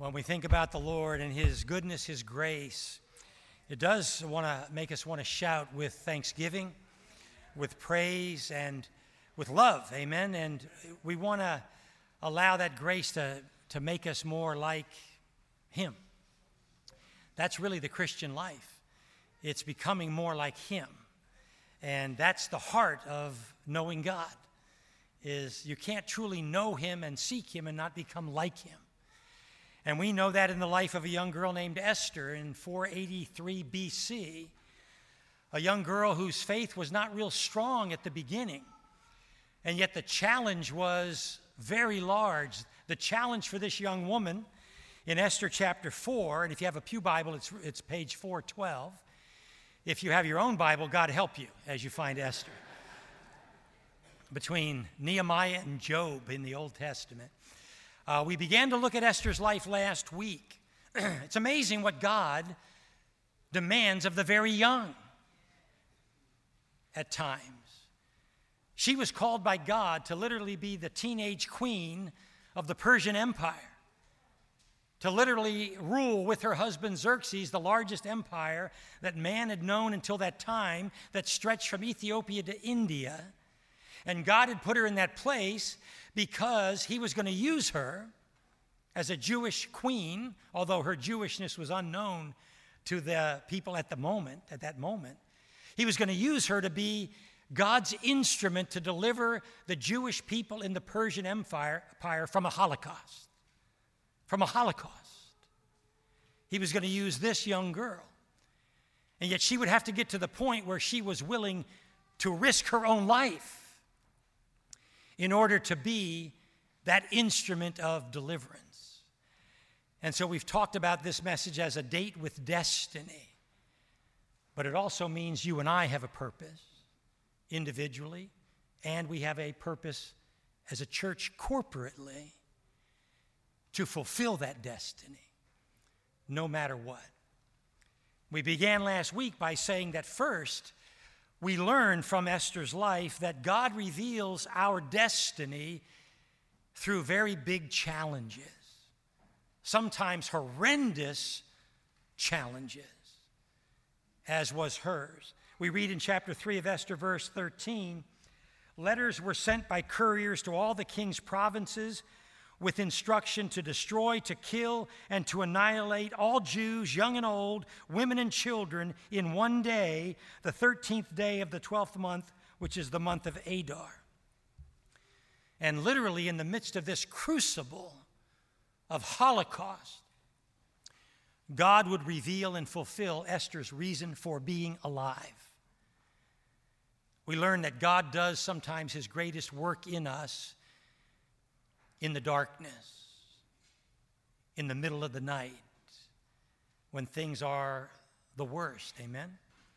When we think about the Lord and His goodness, His grace, it does want to make us want to shout with thanksgiving, with praise, and with love. Amen. And we want to allow that grace to make us more like Him. That's really the Christian life. It's becoming more like Him. And that's the heart of knowing God, is you can't truly know Him and seek Him and not become like Him. And we know that in the life of a young girl named Esther in 483 BC, a young girl whose faith was not real strong at the beginning. And yet the challenge was very large. The challenge for this young woman in Esther chapter 4, and if you have a pew Bible, it's page 412. If you have your own Bible, God help you as you find Esther. Between Nehemiah and Job in the Old Testament. We began to look at Esther's life last week. It's amazing what God demands of the very young at times. She was called by God to literally be the teenage queen of the Persian Empire, to literally rule with her husband Xerxes, the largest empire that man had known until that time, that stretched from Ethiopia to India. And God had put her in that place because He was going to use her as a Jewish queen, although her Jewishness was unknown to the people at that moment. He was going to use her to be God's instrument to deliver the Jewish people in the Persian Empire from a Holocaust. From a Holocaust. He was going to use this young girl. And yet she would have to get to the point where she was willing to risk her own life in order to be that instrument of deliverance. And so we've talked about this message as a date with destiny. But it also means you and I have a purpose individually, and we have a purpose as a church corporately to fulfill that destiny, no matter what. We began last week by saying that first, we learn from Esther's life that God reveals our destiny through very big challenges, sometimes horrendous challenges, as was hers. We read in chapter 3 of Esther, verse 13, letters were sent by couriers to all the king's provinces with instruction to destroy, to kill, and to annihilate all Jews, young and old, women and children, in one day, the 13th day of the 12th month, which is the month of Adar. And literally in the midst of this crucible of Holocaust, God would reveal and fulfill Esther's reason for being alive. We learn that God does sometimes His greatest work in us in the darkness, in the middle of the night, when things are the worst. Amen?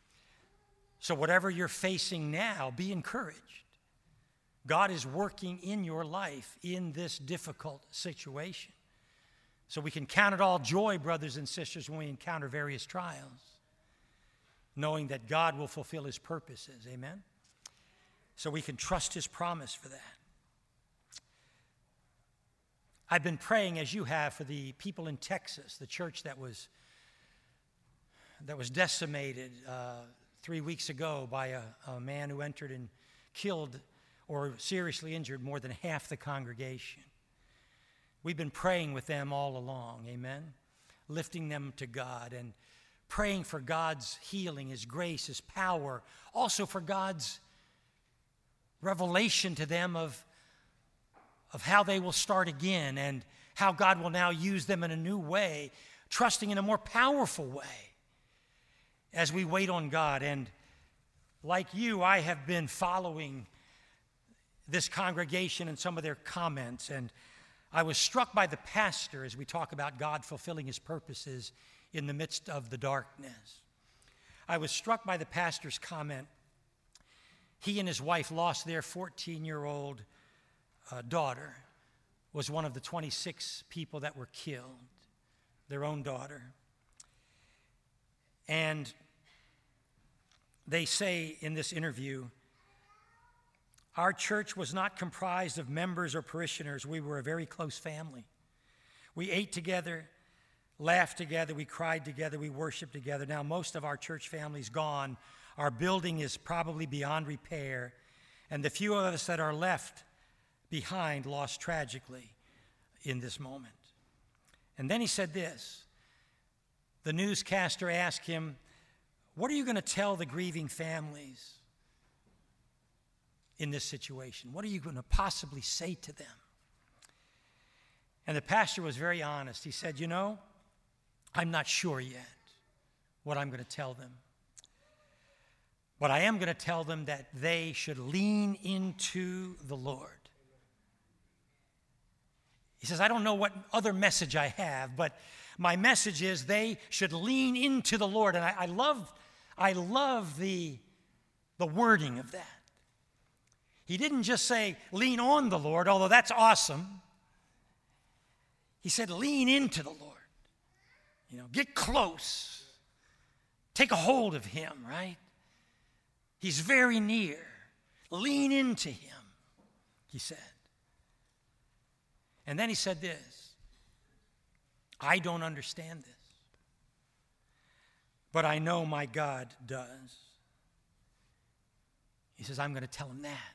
So whatever you're facing now, be encouraged. God is working in your life in this difficult situation. So we can count it all joy, brothers and sisters, when we encounter various trials, knowing that God will fulfill His purposes. Amen? So we can trust His promise for that. I've been praying, as you have, for the people in Texas, the church that was decimated 3 weeks ago by a man who entered and killed or seriously injured more than half the congregation. We've been praying with them all along, amen? Lifting them to God and praying for God's healing, His grace, His power, also for God's revelation to them of how they will start again and how God will now use them in a new way, trusting in a more powerful way as we wait on God. And like you, I have been following this congregation and some of their comments, and I was struck by the pastor as we talk about God fulfilling His purposes in the midst of the darkness. I was struck by the pastor's comment. He and his wife lost their 14-year-old daughter, was one of the 26 people that were killed, their own daughter. And they say in this interview, our church was not comprised of members or parishioners. We were a very close family. We ate together, laughed together, we cried together, we worshiped together. Now, most of our church family's gone. Our building is probably beyond repair, and the few of us that are left behind lost tragically in this moment. And then he said this. The newscaster asked him, what are you going to tell the grieving families in this situation? What are you going to possibly say to them? And the pastor was very honest. He said, I'm not sure yet what I'm going to tell them. But I am going to tell them that they should lean into the Lord. He says, I don't know what other message I have, but my message is they should lean into the Lord. And I love the wording of that. He didn't just say, lean on the Lord, although that's awesome. He said, lean into the Lord. Get close. Take a hold of him, right? He's very near. Lean into him, he said. And then he said this, I don't understand this, but I know my God does. He says, I'm going to tell him that.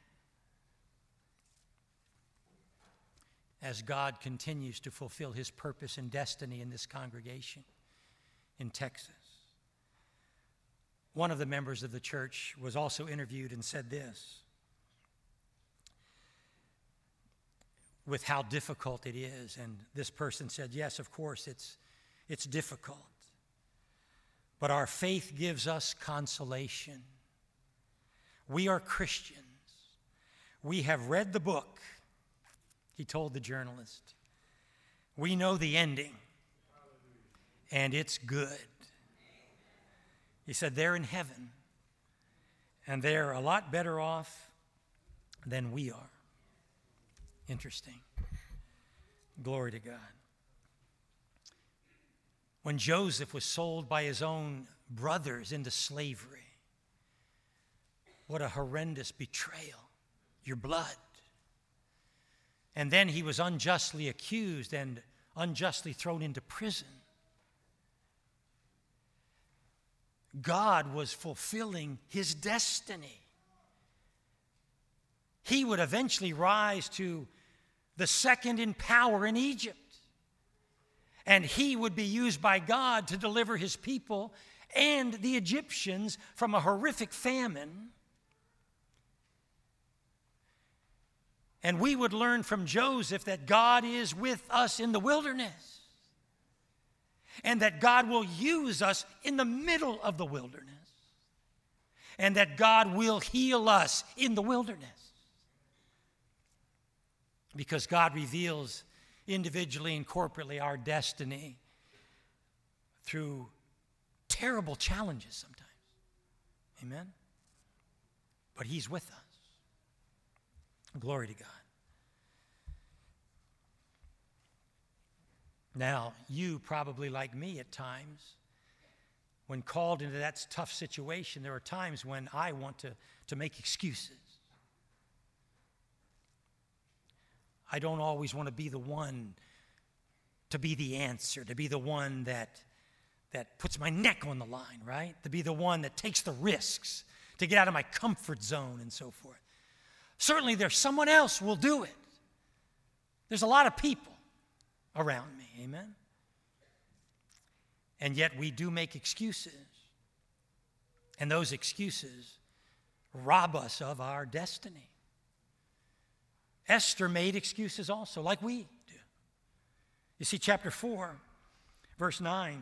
As God continues to fulfill his purpose and destiny in this congregation in Texas. One of the members of the church was also interviewed and said this, with how difficult it is. And this person said, yes, of course, it's difficult. But our faith gives us consolation. We are Christians. We have read the book, he told the journalist. We know the ending, and it's good. He said they're in heaven, and they're a lot better off than we are. Interesting. Glory to God. When Joseph was sold by his own brothers into slavery, what a horrendous betrayal. Your blood. And then he was unjustly accused and unjustly thrown into prison. God was fulfilling his destiny. He would eventually rise to the second in power in Egypt. And he would be used by God to deliver his people and the Egyptians from a horrific famine. And we would learn from Joseph that God is with us in the wilderness. And that God will use us in the middle of the wilderness. And that God will heal us in the wilderness. Because God reveals individually and corporately our destiny through terrible challenges sometimes. Amen? But he's with us. Glory to God. Now, you probably like me at times, when called into that tough situation, there are times when I want to make excuses. I don't always want to be the one to be the answer, to be the one that puts my neck on the line, right? To be the one that takes the risks, to get out of my comfort zone and so forth. Certainly there's someone else who will do it. There's a lot of people around me, amen? And yet we do make excuses. And those excuses rob us of our destiny. Esther made excuses also, like we do. You see, chapter 4, verse 9,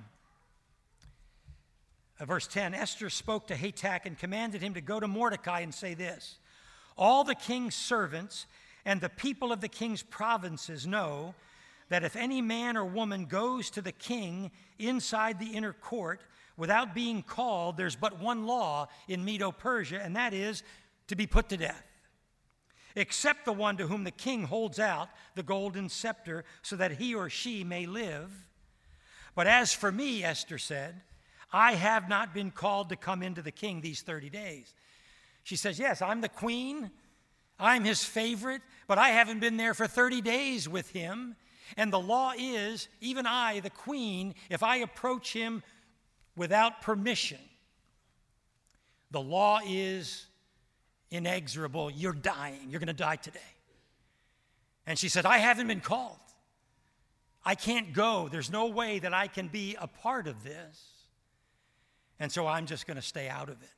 verse 10, Esther spoke to Hatak and commanded him to go to Mordecai and say this, all the king's servants and the people of the king's provinces know that if any man or woman goes to the king inside the inner court without being called, there's but one law in Medo-Persia, and that is to be put to death, except the one to whom the king holds out the golden scepter so that he or she may live. But as for me, Esther said, I have not been called to come into the king these 30 days. She says, yes, I'm the queen. I'm his favorite, but I haven't been there for 30 days with him. And the law is, even I, the queen, if I approach him without permission, the law is inexorable. You're dying. You're going to die today. And she said, I haven't been called. I can't go. There's no way that I can be a part of this. And so I'm just going to stay out of it.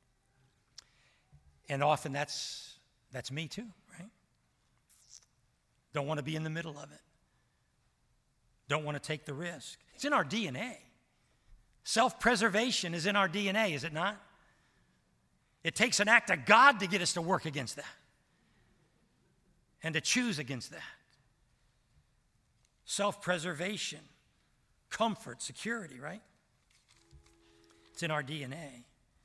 And often that's me too, right? Don't want to be in the middle of it. Don't want to take the risk. It's in our DNA. Self-preservation is in our DNA, is it not? It takes an act of God to get us to work against that and to choose against that. Self-preservation, comfort, security, right? It's in our DNA.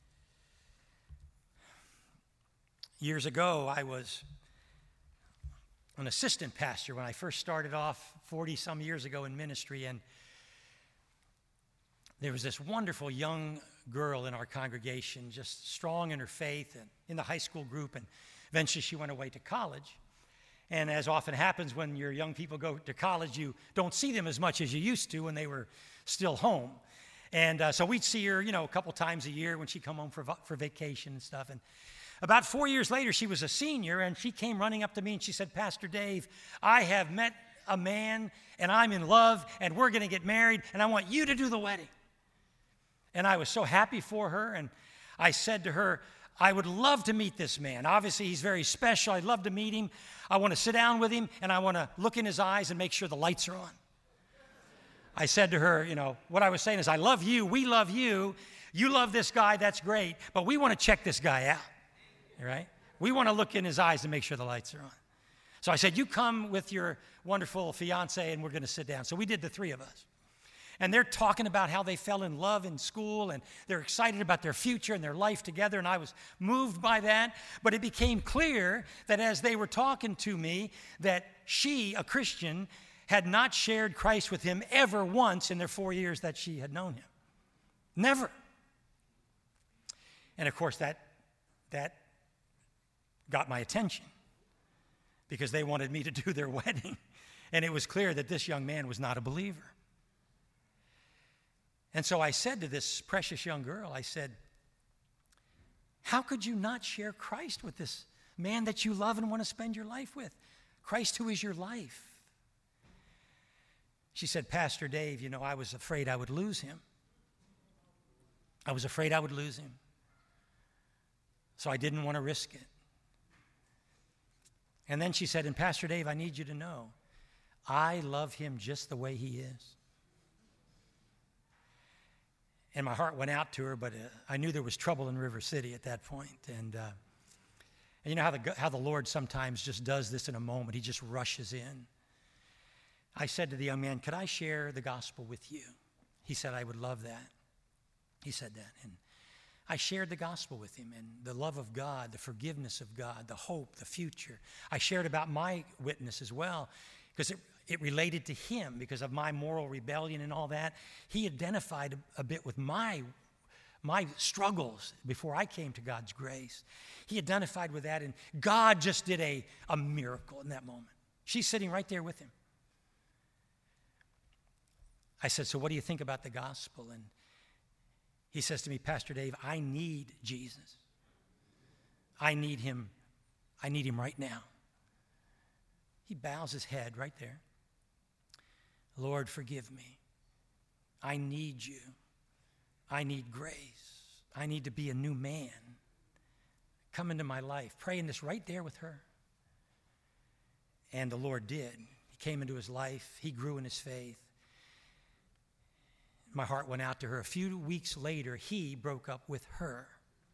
Years ago, I was an assistant pastor when I first started off 40-some years ago in ministry, and there was this wonderful young girl in our congregation, just strong in her faith and in the high school group, and eventually she went away to college. And as often happens when your young people go to college, you don't see them as much as you used to when they were still home. And so we'd see her, a couple times a year when she'd come home for vacation and stuff. And about 4 years later, she was a senior, and she came running up to me and she said, Pastor Dave, I have met a man, and I'm in love, and we're going to get married, and I want you to do the wedding. And I was so happy for her, and I said to her, I would love to meet this man. Obviously, he's very special. I'd love to meet him. I want to sit down with him, and I want to look in his eyes and make sure the lights are on. I said to her, what I was saying is, I love you. We love you. You love this guy. That's great. But we want to check this guy out, right? We want to look in his eyes and make sure the lights are on. So I said, you come with your wonderful fiance, and we're going to sit down. So we did, the three of us. And they're talking about how they fell in love in school, and they're excited about their future and their life together, and I was moved by that. But it became clear that as they were talking to me, that she, a Christian, had not shared Christ with him ever once in their 4 years that she had known him. Never. And of course, that got my attention because they wanted me to do their wedding. And it was clear that this young man was not a believer. And so I said to this precious young girl, I said, how could you not share Christ with this man that you love and want to spend your life with? Christ who is your life. She said, Pastor Dave, I was afraid I would lose him. I was afraid I would lose him. So I didn't want to risk it. And then she said, and Pastor Dave, I need you to know, I love him just the way he is. And my heart went out to her, but I knew there was trouble in River City at that point. And you know how the Lord sometimes just does this in a moment. He just rushes in. I said to the young man, could I share the gospel with you? He said, I would love that. He said that. And I shared the gospel with him, and the love of God, the forgiveness of God, the hope, the future. I shared about my witness as well, because it related to him because of my moral rebellion and all that. He identified a bit with my struggles before I came to God's grace. He identified with that, and God just did a miracle in that moment. She's sitting right there with him. I said, so what do you think about the gospel? And he says to me, Pastor Dave, I need Jesus. I need him right now. He bows his head right there. Lord, forgive me. I need you. I need grace. I need to be a new man. Come into my life. Praying this right there with her. And the Lord did. He came into his life. He grew in his faith. My heart went out to her. A few weeks later, he broke up with her.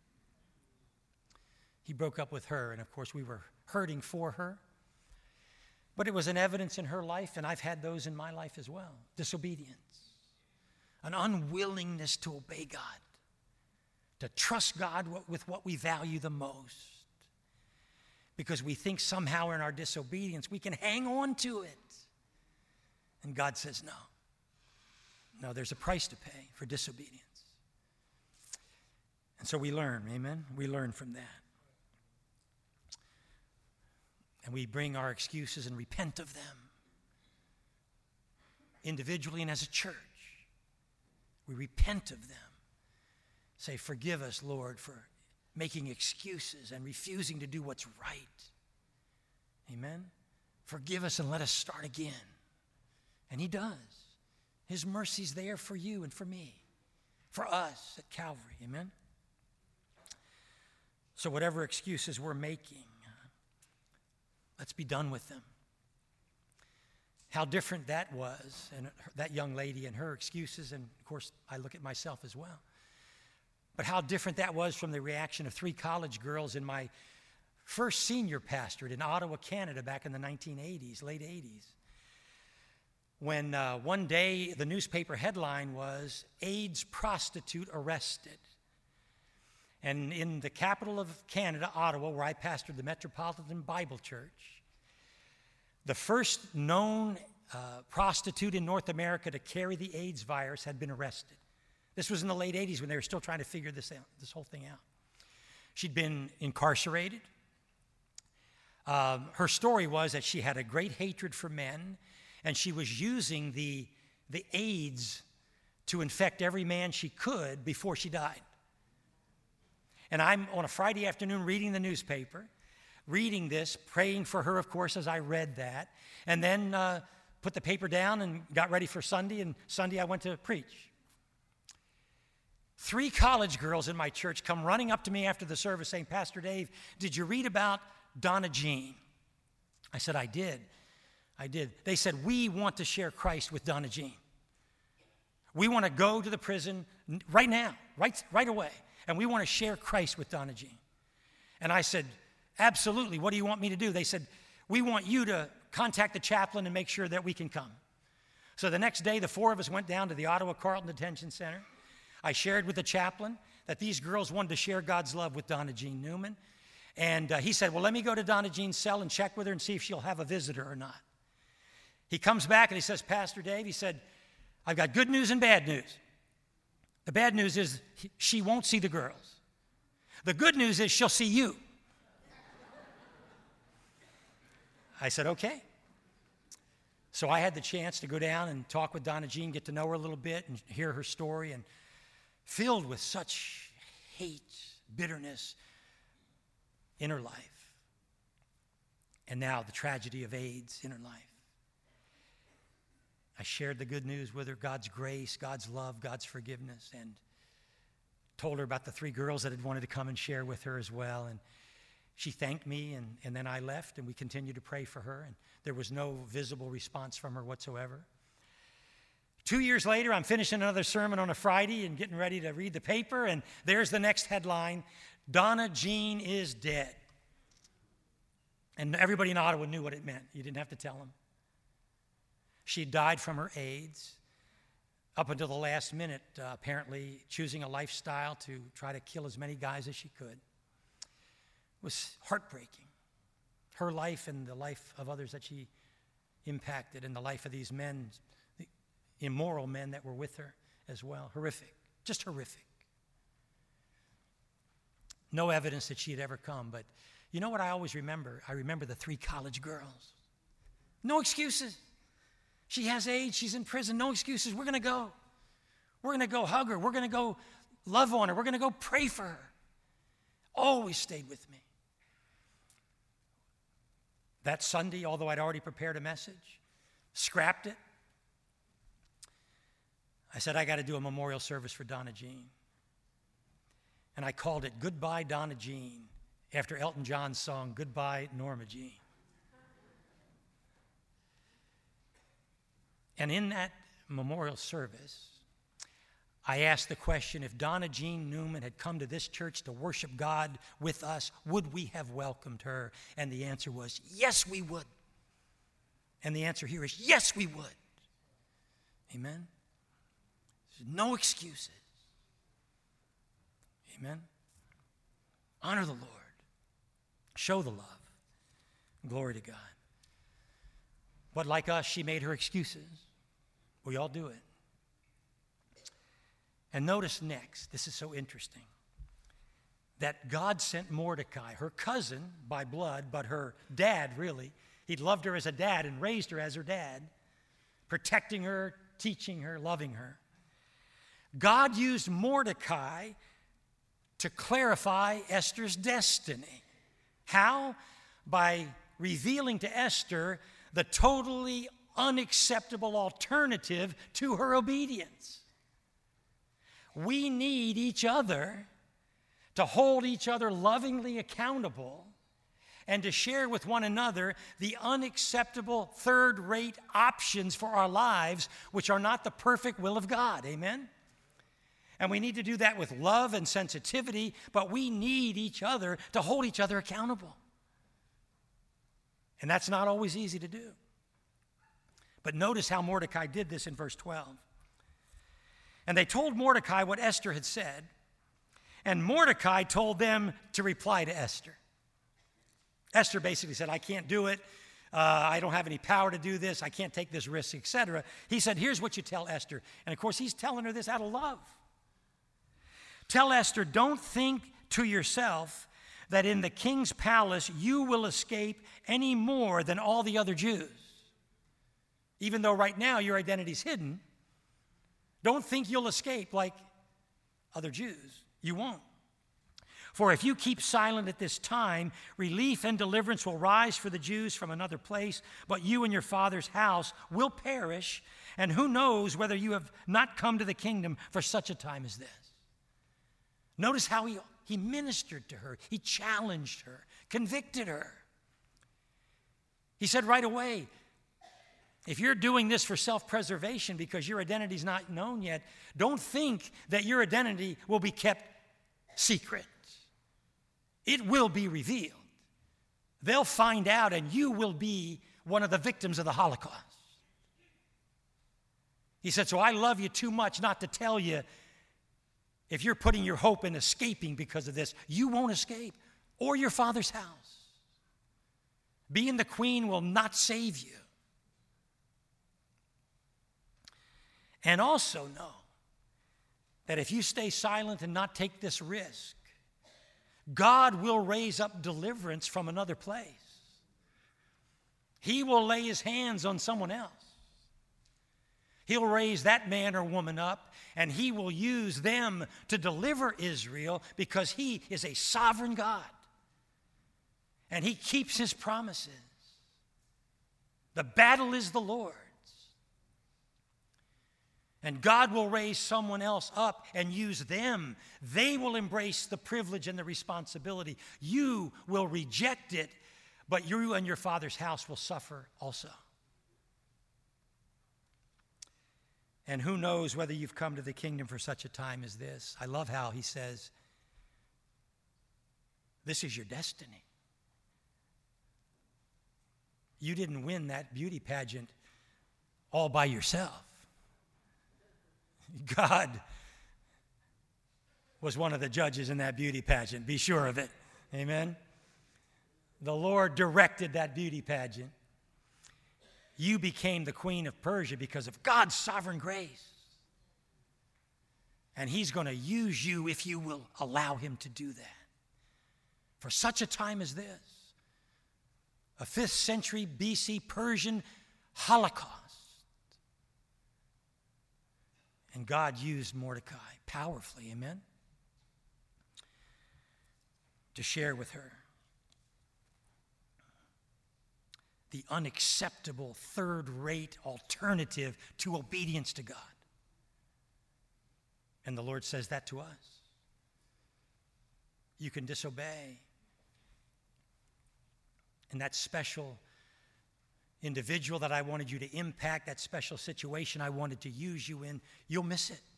He broke up with her, and of course, we were hurting for her. But it was an evidence in her life, and I've had those in my life as well. Disobedience. An unwillingness to obey God. To trust God with what we value the most. Because we think somehow in our disobedience we can hang on to it. And God says no. No, there's a price to pay for disobedience. And so we learn, amen? We learn from that. And we bring our excuses and repent of them. individually and as a church. We repent of them. Say, forgive us, Lord, for making excuses and refusing to do what's right. Amen? Forgive us and let us start again. And he does. His mercy's there for you and for me, for us at Calvary. Amen? So whatever excuses we're making, let's be done with them. How different that was, and that young lady and her excuses, and of course I look at myself as well. But how different that was from the reaction of 3 college girls in my first senior pastorate in Ottawa, Canada, back in the 1980s, late 80s. When one day the newspaper headline was, AIDS prostitute arrested. And in the capital of Canada, Ottawa, where I pastored the Metropolitan Bible Church, the first known prostitute in North America to carry the AIDS virus had been arrested. This was in the late 80s when they were still trying to figure this whole thing out. She'd been incarcerated. Her story was that she had a great hatred for men, and she was using the AIDS to infect every man she could before she died. And I'm on a Friday afternoon reading the newspaper, reading this, praying for her, of course, as I read that, and then put the paper down and got ready for Sunday, and Sunday I went to preach. 3 college girls in my church come running up to me after the service saying, Pastor Dave, did you read about Donna Jean? I said, I did. They said, we want to share Christ with Donna Jean. We want to go to the prison right now, right away, and we want to share Christ with Donna Jean. And I said, absolutely, what do you want me to do? They said, we want you to contact the chaplain and make sure that we can come. So the next day, the 4 of us went down to the Ottawa Carleton Detention Center. I shared with the chaplain that these girls wanted to share God's love with Donna Jean Newman. And he said, well, let me go to Donna Jean's cell and check with her and see if she'll have a visitor or not. He comes back and he says, Pastor Dave, he said, I've got good news and bad news. The bad news is she won't see the girls. The good news is she'll see you. I said, okay. So I had the chance to go down and talk with Donna Jean, get to know her a little bit and hear her story, and filled with such hate, bitterness in her life. And now the tragedy of AIDS in her life. I shared the good news with her, God's grace, God's love, God's forgiveness, and told her about the 3 girls that had wanted to come and share with her as well. And she thanked me, and then I left, and we continued to pray for her, and there was no visible response from her whatsoever. 2 years later, I'm finishing another sermon on a Friday and getting ready to read the paper, and there's the next headline, Donna Jean is dead. And everybody in Ottawa knew what it meant. You didn't have to tell them. She died from her AIDS, up until the last minute, apparently choosing a lifestyle to try to kill as many guys as she could. It was heartbreaking. Her life and the life of others that she impacted, and the life of these men, the immoral men that were with her as well. Horrific, just horrific. No evidence that she had ever come, but you know what I always remember? I remember the 3 college girls. No excuses. She has AIDS, she's in prison, no excuses. We're going to go. We're going to go hug her. We're going to go love on her. We're going to go pray for her. Always stayed with me. That Sunday, although I'd already prepared a message, scrapped it. I said, I got to do a memorial service for Donna Jean. And I called it Goodbye, Donna Jean, after Elton John's song, Goodbye, Norma Jean. And in that memorial service, I asked the question, if Donna Jean Newman had come to this church to worship God with us, would we have welcomed her? And the answer was, yes, we would. And the answer here is, yes, we would. Amen? There's no excuses. Amen? Honor the Lord. Show the love. Glory to God. But like us, she made her excuses. We all do it. And notice next, this is so interesting, that God sent Mordecai, her cousin by blood, but her dad really. He'd loved her as a dad and raised her as her dad. protecting her, teaching her, loving her. God used Mordecai to clarify Esther's destiny. How? By revealing to Esther the totally unacceptable alternative to her obedience. We need each other to hold each other lovingly accountable and to share with one another the unacceptable third-rate options for our lives, which are not the perfect will of God. Amen? And we need to do that with love and sensitivity, but we need each other to hold each other accountable. And that's not always easy to do. But notice how Mordecai did this in verse 12. And they told Mordecai what Esther had said, and Mordecai told them to reply to Esther. Esther basically said, I can't do it. I don't have any power to do this. I can't take this risk, etc. He said, here's what you tell Esther. And of course, he's telling her this out of love. Tell Esther, don't think to yourself that in the king's palace you will escape any more than all the other Jews. Even though right now your identity's hidden, don't think you'll escape like other Jews. You won't. For if you keep silent at this time, relief and deliverance will rise for the Jews from another place, but you and your father's house will perish, and who knows whether you have not come to the kingdom for such a time as this. Notice how he ministered to her. He challenged her, convicted her. He said right away, if you're doing this for self-preservation because your identity's not known yet, don't think that your identity will be kept secret. It will be revealed. They'll find out, and you will be one of the victims of the Holocaust. He said, so I love you too much not to tell you if you're putting your hope in escaping because of this, you won't escape, or your father's house. Being the queen will not save you. And also know that if you stay silent and not take this risk, God will raise up deliverance from another place. He will lay his hands on someone else. He'll raise that man or woman up, and he will use them to deliver Israel because he is a sovereign God. And he keeps his promises. The battle is the Lord's. And God will raise someone else up and use them. They will embrace the privilege and the responsibility. You will reject it, but you and your father's house will suffer also. And who knows whether you've come to the kingdom for such a time as this. I love how he says, this is your destiny. You didn't win that beauty pageant all by yourself. God was one of the judges in that beauty pageant. Be sure of it. Amen? The Lord directed that beauty pageant. You became the queen of Persia because of God's sovereign grace. And he's going to use you if you will allow him to do that. For such a time as this, a 5th century BC Persian Holocaust. And God used Mordecai powerfully, amen, to share with her the unacceptable third-rate alternative to obedience to God. And the Lord says that to us. You can disobey. And that special individual that I wanted you to impact, that special situation I wanted to use you in, you'll miss it.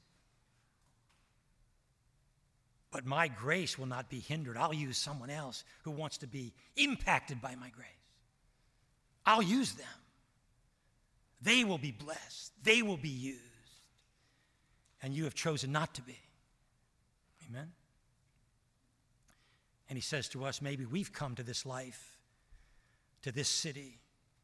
But my grace will not be hindered. I'll use someone else who wants to be impacted by my grace. I'll use them. They will be blessed. They will be used. And you have chosen not to be. Amen? And he says to us, maybe we've come to this life, to this city,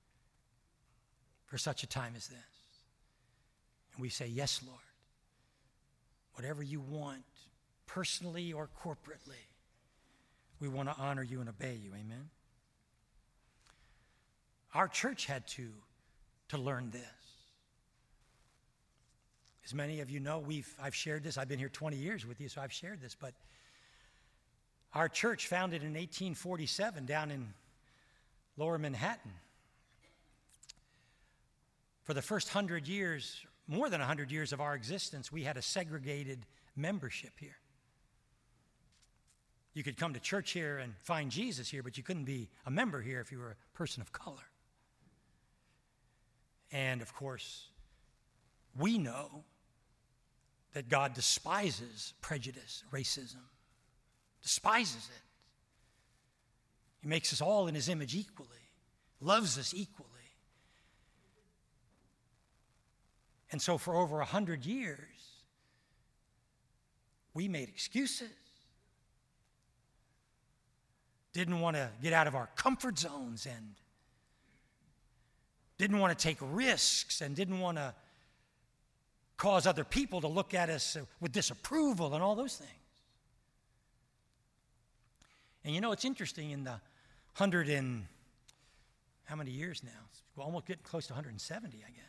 for such a time as this. And we say, yes, Lord. Whatever you want, personally or corporately, we want to honor you and obey you. Amen? Our church had to learn this. As many of you know, I've shared this. I've been here 20 years with you, so I've shared this. But our church, founded in 1847 down in Lower Manhattan, for the first 100 years, more than 100 years of our existence, we had a segregated membership here. You could come to church here and find Jesus here, but you couldn't be a member here if you were a person of color. And of course, we know that God despises prejudice, racism, despises it. He makes us all in his image equally, loves us equally. And so for over 100 years, we made excuses. Didn't want to get out of our comfort zones and didn't want to take risks and didn't want to cause other people to look at us with disapproval and all those things. And you know, it's interesting, in the 100 and how many years now? We're almost getting close to 170, I guess.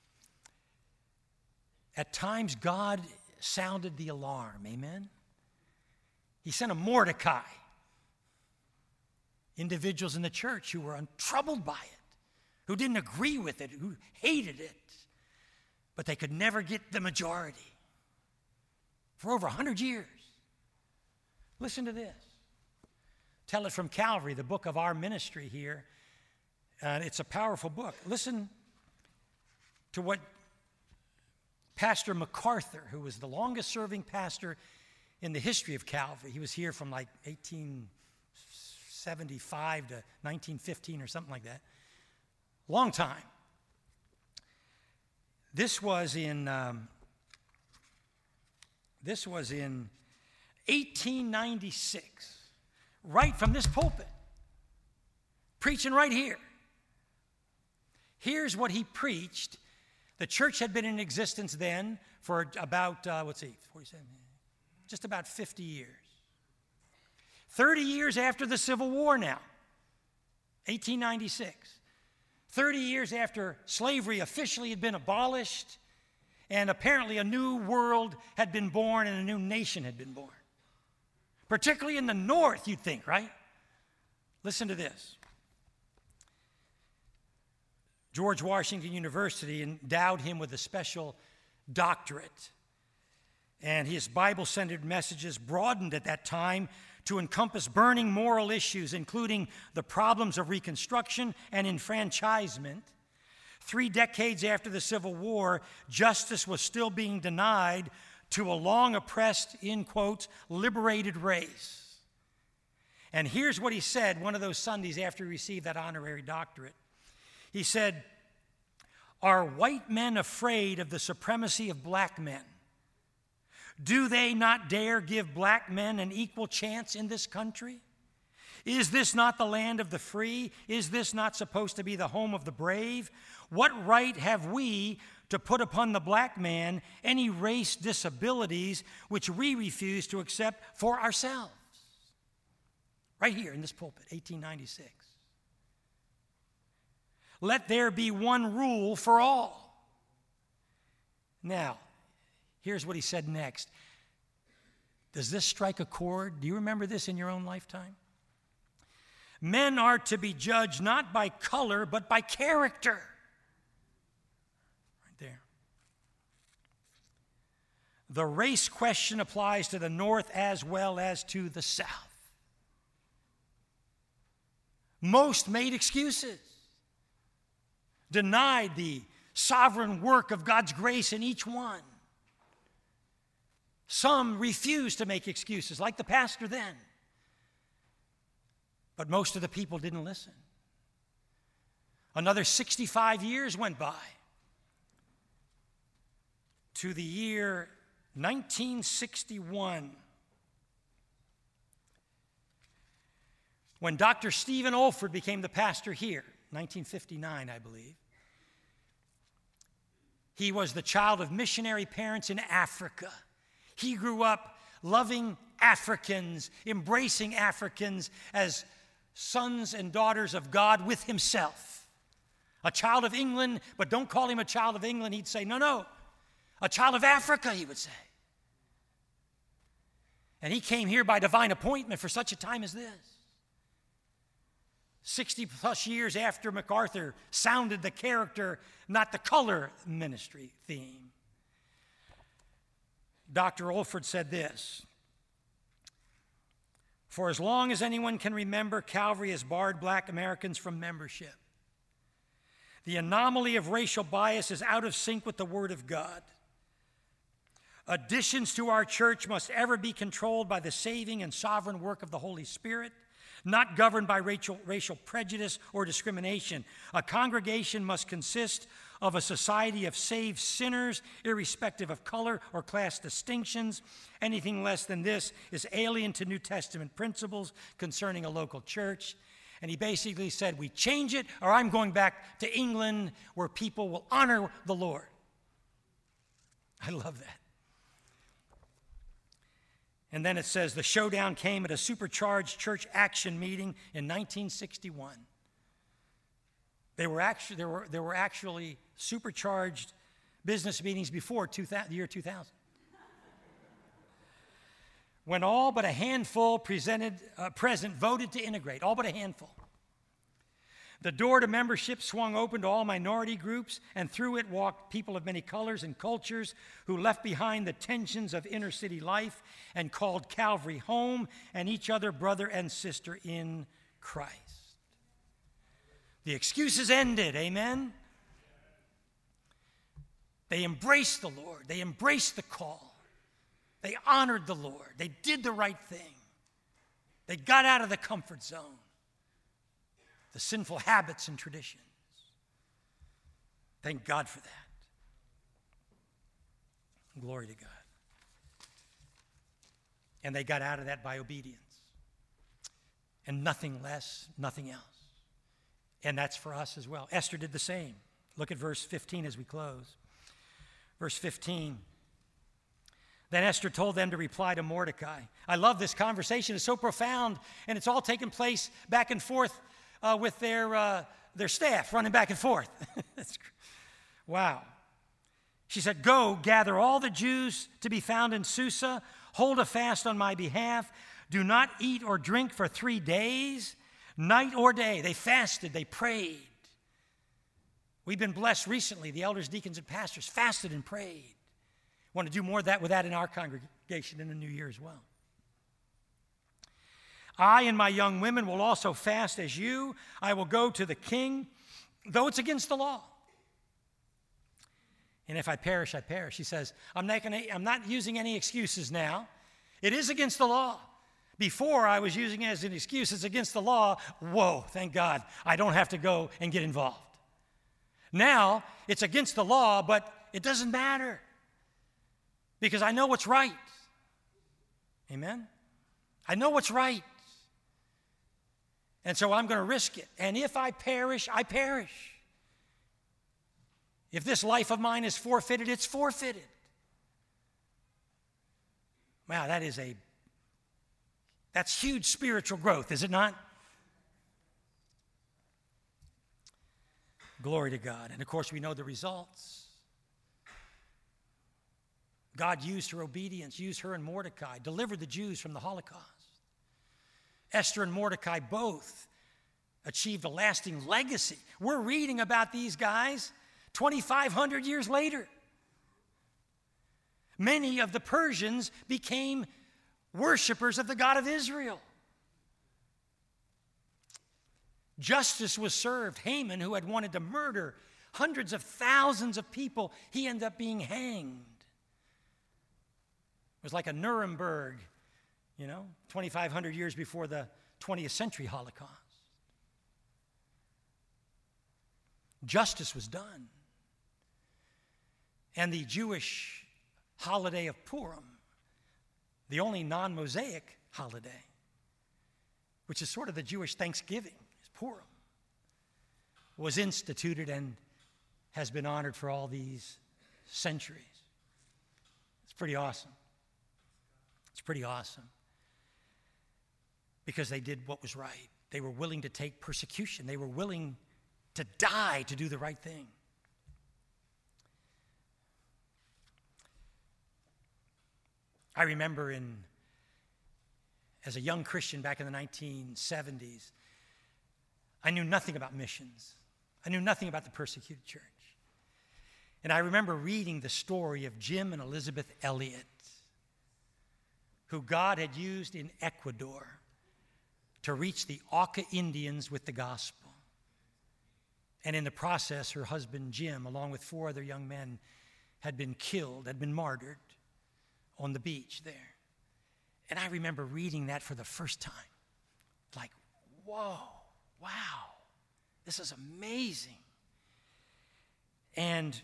At times, God sounded the alarm, amen? He sent a Mordecai, individuals in the church who were untroubled by it, who didn't agree with it, who hated it, but they could never get the majority for over 100 years. Listen to this. Tell It from Calvary, the book of our ministry here. It's a powerful book. Listen to what Pastor MacArthur, who was the longest-serving pastor in the history of Calvary. He was here from like 1875 to 1915 or something like that. Long time. This was in 1896, right from this pulpit, preaching right here. Here's what he preached. The church had been in existence then for about, 47, just about 50 years. 30 years after the Civil War now, 1896. 30 years after slavery officially had been abolished, and apparently a new world had been born and a new nation had been born. Particularly in the North, you'd think, right? Listen to this. George Washington University endowed him with a special doctorate, and his Bible-centered messages broadened at that time to encompass burning moral issues, including the problems of Reconstruction and enfranchisement. 3 decades after the Civil War, justice was still being denied to a long-oppressed, in quotes, liberated race. And here's what he said one of those Sundays after he received that honorary doctorate. He said, "Are white men afraid of the supremacy of black men? Do they not dare give black men an equal chance in this country? Is this not the land of the free? Is this not supposed to be the home of the brave? What right have we to put upon the black man any race disabilities which we refuse to accept for ourselves?" Right here in this pulpit, 1896. Let there be one rule for all. Now, here's what he said next. Does this strike a chord? Do you remember this in your own lifetime? Men are to be judged not by color, but by character. Right there. The race question applies to the North as well as to the South. Most made excuses, denied the sovereign work of God's grace in each one. Some refused to make excuses, like the pastor then. But most of the people didn't listen. Another 65 years went by to the year 1961, when Dr. Stephen Olford became the pastor here, 1959, I believe. He was the child of missionary parents in Africa. He grew up loving Africans, embracing Africans as sons and daughters of God with himself. A child of England, but don't call him a child of England. He'd say, no, a child of Africa, he would say. And he came here by divine appointment for such a time as this. 60 plus years after MacArthur sounded the character, not the color ministry theme. Dr. Olford said this: "For as long as anyone can remember, Calvary has barred black Americans from membership. The anomaly of racial bias is out of sync with the Word of God. Additions to our church must ever be controlled by the saving and sovereign work of the Holy Spirit, not governed by racial prejudice or discrimination. A congregation must consist of a society of saved sinners, irrespective of color or class distinctions. Anything less than this is alien to New Testament principles concerning a local church." And he basically said, we change it, or I'm going back to England where people will honor the Lord. I love that. And then it says, the showdown came at a supercharged church action meeting in 1961. There were actually supercharged business meetings before the year 2000. When all but a handful present voted to integrate, all but a handful. The door to membership swung open to all minority groups, and through it walked people of many colors and cultures who left behind the tensions of inner city life and called Calvary home and each other brother and sister in Christ. The excuses ended, amen? They embraced the Lord. They embraced the call. They honored the Lord. They did the right thing. They got out of the comfort zone, the sinful habits and traditions. Thank God for that. Glory to God. And they got out of that by obedience. And nothing less, nothing else. And that's for us as well. Esther did the same. Look at verse 15 as we close. Verse 15. Then Esther told them to reply to Mordecai. I love this conversation. It's so profound, and it's all taking place back and forth with their staff, running back and forth. Wow. She said, "Go, gather all the Jews to be found in Susa. Hold a fast on my behalf. Do not eat or drink for 3 days, night or day." They fasted. They prayed. We've been blessed recently. The elders, deacons, and pastors fasted and prayed. Want to do more of that with that in our congregation in the new year as well. "I and my young women will also fast as you. I will go to the king, though it's against the law. And if I perish, I perish." He says, I'm not using any excuses now. It is against the law. Before I was using it as an excuse. It's against the law. Whoa, thank God. I don't have to go and get involved. Now, it's against the law, but it doesn't matter. Because I know what's right. Amen? I know what's right. And so I'm going to risk it. And if I perish, I perish. If this life of mine is forfeited, it's forfeited. Wow, that's huge spiritual growth, is it not? Glory to God. And of course, we know the results. God used her obedience, used her and Mordecai, delivered the Jews from the Holocaust. Esther and Mordecai both achieved a lasting legacy. We're reading about these guys 2,500 years later. Many of the Persians became worshipers of the God of Israel. Justice was served. Haman, who had wanted to murder hundreds of thousands of people, he ended up being hanged. It was like a Nuremberg, 2,500 years before the 20th century Holocaust. Justice was done. And the Jewish holiday of Purim, the only non-Mosaic holiday, which is sort of the Jewish Thanksgiving, is Purim, was instituted and has been honored for all these centuries. It's pretty awesome. It's pretty awesome. Because they did what was right. They were willing to take persecution. They were willing to die to do the right thing. I remember as a young Christian back in the 1970s, I knew nothing about missions. I knew nothing about the persecuted church. And I remember reading the story of Jim and Elizabeth Elliott, who God had used in Ecuador to reach the Auca Indians with the gospel. And in the process, her husband Jim, along with 4 other young men, had been killed, had been martyred on the beach there. And I remember reading that for the first time. Like, whoa, wow, this is amazing. And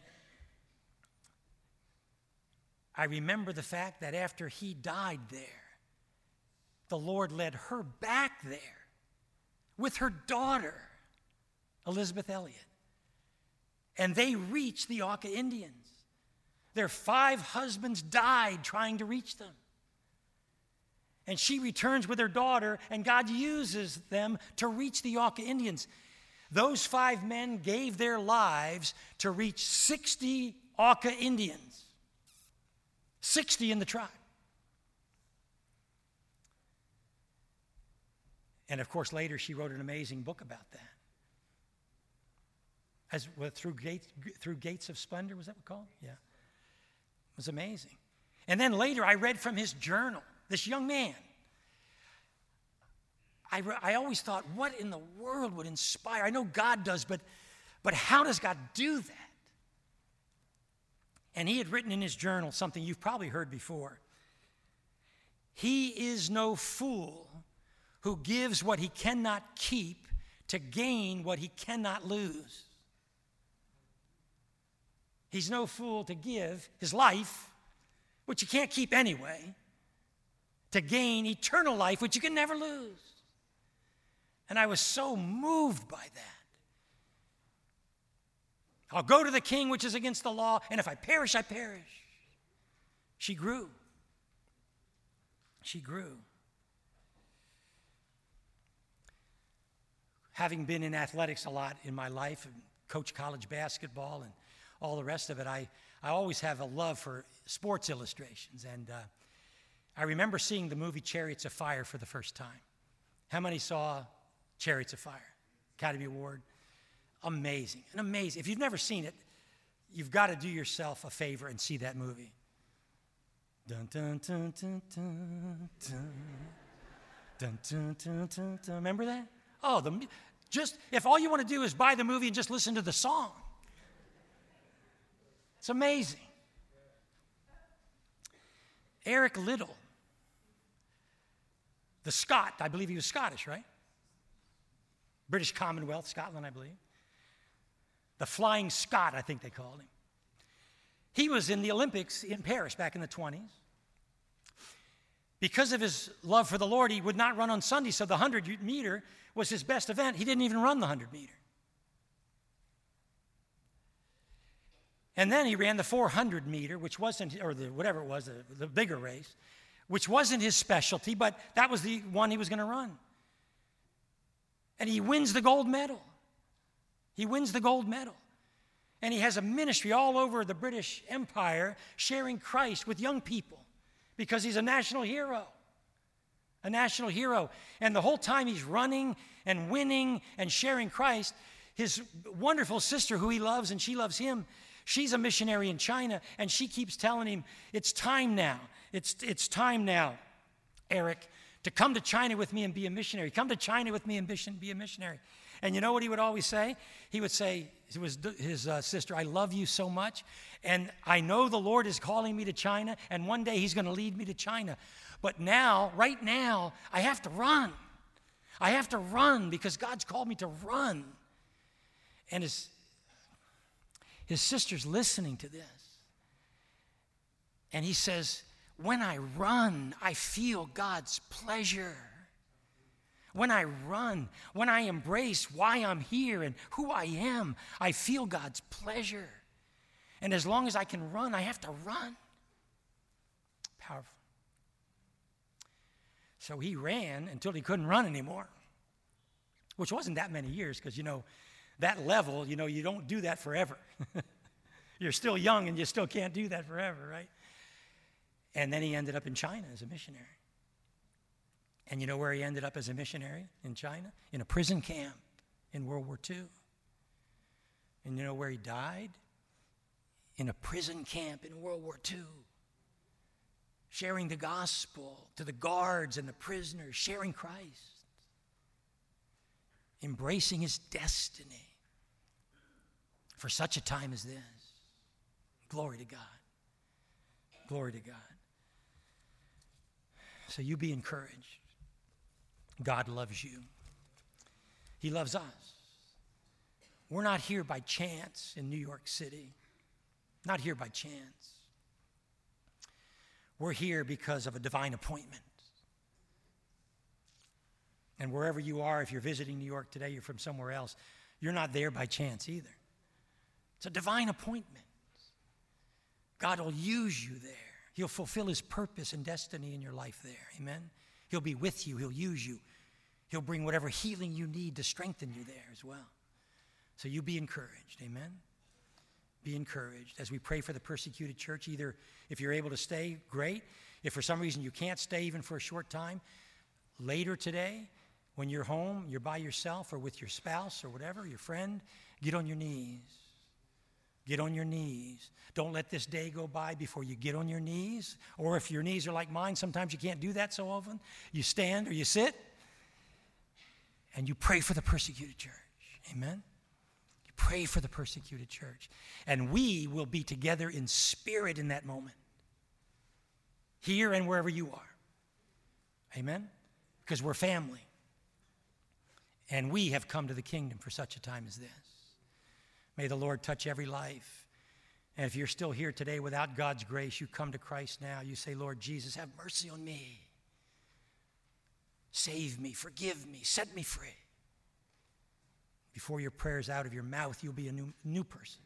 I remember the fact that after he died there, the Lord led her back there with her daughter, Elizabeth Elliott. And they reached the Auca Indians. Their 5 husbands died trying to reach them. And she returns with her daughter, and God uses them to reach the Auca Indians. Those 5 men gave their lives to reach 60 Auca Indians. 60 in the tribe. And of course, later she wrote an amazing book about that. Through Gates of Splendor, was that what called? Yeah. It was amazing. And then later I read from his journal, this young man. I always thought, what in the world would inspire? I know God does, but how does God do that? And he had written in his journal something you've probably heard before. He is no fool who gives what he cannot keep to gain what he cannot lose. He's no fool to give his life, which you can't keep anyway, to gain eternal life, which you can never lose. And I was so moved by that. I'll go to the king, which is against the law, and if I perish, I perish. She grew. She grew. Having been in athletics a lot in my life and coached college basketball and all the rest of it, I always have a love for sports illustrations. And I remember seeing the movie Chariots of Fire for the first time. How many saw Chariots of Fire? Academy Award. Amazing. And amazing. If you've never seen it, you've got to do yourself a favor and see that movie. Dun, dun, dun, dun, dun, dun. Dun, dun, dun, dun, dun. Remember that? Oh, if all you want to do is buy the movie and just listen to the song. It's amazing. Eric Liddell, the Scot, I believe he was Scottish, right? British Commonwealth, Scotland, I believe. The Flying Scot, I think they called him. He was in the Olympics in Paris back in the 20s. Because of his love for the Lord, he would not run on Sunday, so the 100-meter was his best event. He didn't even run the 100-meter. And then he ran the 400-meter, which wasn't, or whatever it was, the bigger race, which wasn't his specialty, but that was the one he was going to run. And he wins the gold medal. He wins the gold medal. And he has a ministry all over the British Empire sharing Christ with young people because he's a national hero. A national hero. And the whole time he's running and winning and sharing Christ, his wonderful sister who he loves and she loves him, she's a missionary in China, and she keeps telling him, it's time now. It's time now, Eric, to come to China with me and be a missionary. Come to China with me and be a missionary. And you know what he would always say? He would say to his sister, I love you so much, and I know the Lord is calling me to China, and one day he's going to lead me to China. But now, right now, I have to run. I have to run because God's called me to run. And his sister's listening to this. And he says, when I run, I feel God's pleasure. When I run, when I embrace why I'm here and who I am, I feel God's pleasure. And as long as I can run, I have to run. Powerful. So he ran until he couldn't run anymore, which wasn't that many years because, that level, you don't do that forever. You're still young and you still can't do that forever, right? And then he ended up in China as a missionary. And you know where he ended up as a missionary in China? In a prison camp in World War II. And you know where he died? In a prison camp in World War II. Sharing the gospel to the guards and the prisoners, sharing Christ. Embracing his destiny for such a time as this. Glory to God. Glory to God. So you be encouraged. God loves you. He loves us. We're not here by chance in New York City. Not here by chance. We're here because of a divine appointment. And wherever you are, if you're visiting New York today, you're from somewhere else, you're not there by chance either. It's a divine appointment. God will use you there. He'll fulfill his purpose and destiny in your life there. Amen? He'll be with you. He'll use you. He'll bring whatever healing you need to strengthen you there as well. So you be encouraged. Amen? Be encouraged as we pray for the persecuted church. Either if you're able to stay, great. If for some reason you can't stay even for a short time, later today, when you're home, you're by yourself or with your spouse or whatever, your friend, get on your knees. Get on your knees. Don't let this day go by before you get on your knees. Or if your knees are like mine, sometimes you can't do that so often. You stand or you sit and you pray for the persecuted church. Amen? You pray for the persecuted church. And we will be together in spirit in that moment. Here and wherever you are. Amen? Because we're family. And we have come to the kingdom for such a time as this. May the Lord touch every life. And if you're still here today without God's grace, you come to Christ now. You say, Lord Jesus, have mercy on me. Save me, forgive me, set me free. Before your prayer's out of your mouth, you'll be a new person.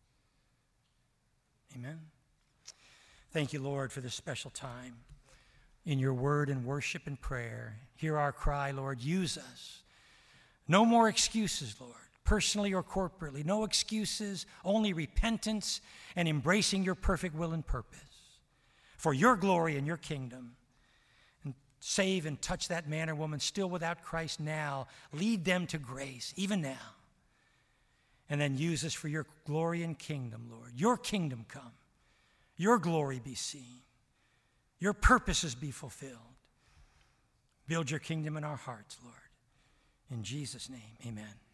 Amen. Thank you, Lord, for this special time in your word and worship and prayer. Hear our cry, Lord. Use us. No more excuses, Lord, personally or corporately. No excuses, only repentance and embracing your perfect will and purpose for your glory and your kingdom. And save and touch that man or woman still without Christ now. Lead them to grace, even now. And then use us for your glory and kingdom, Lord. Your kingdom come. Your glory be seen. Your purposes be fulfilled. Build your kingdom in our hearts, Lord. In Jesus' name, amen.